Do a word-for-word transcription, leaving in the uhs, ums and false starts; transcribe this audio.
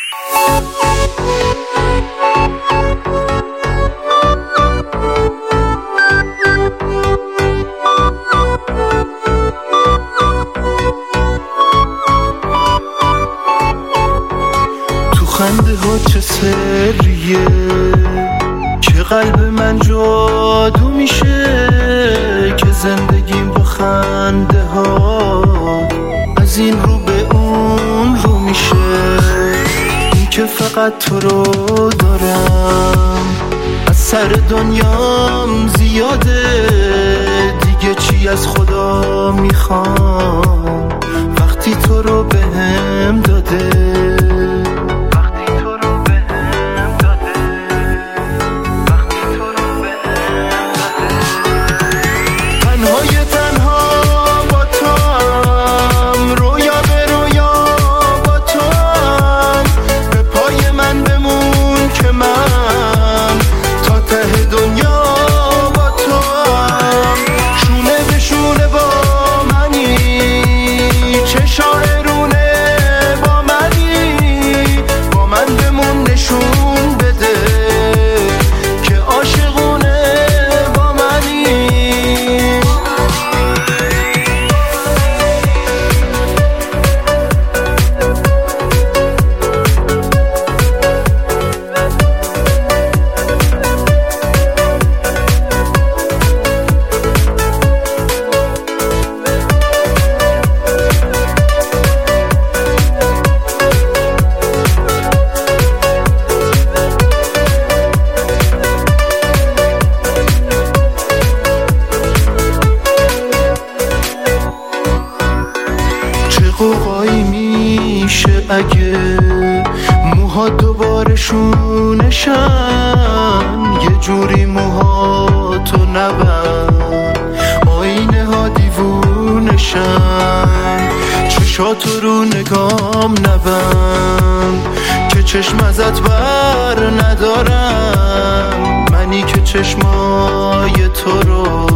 تو خنده ها چه سریه که قلب من جادو میشه، که زندگیم با خنده ها از این رو به اون رو میشه. این که فقط تو رو دارم از سر دنیام زیاده، دیگه چی از خدا میخوام وقتی تو رو بهم داده. قوقایی میشه اگه موها دوباره شونشن، یه جوری موها تو نبند آینه ها دیوونشن. چشاتو رو نگام نبند که چشم ازت بر ندارم، منی که چشمای تو رو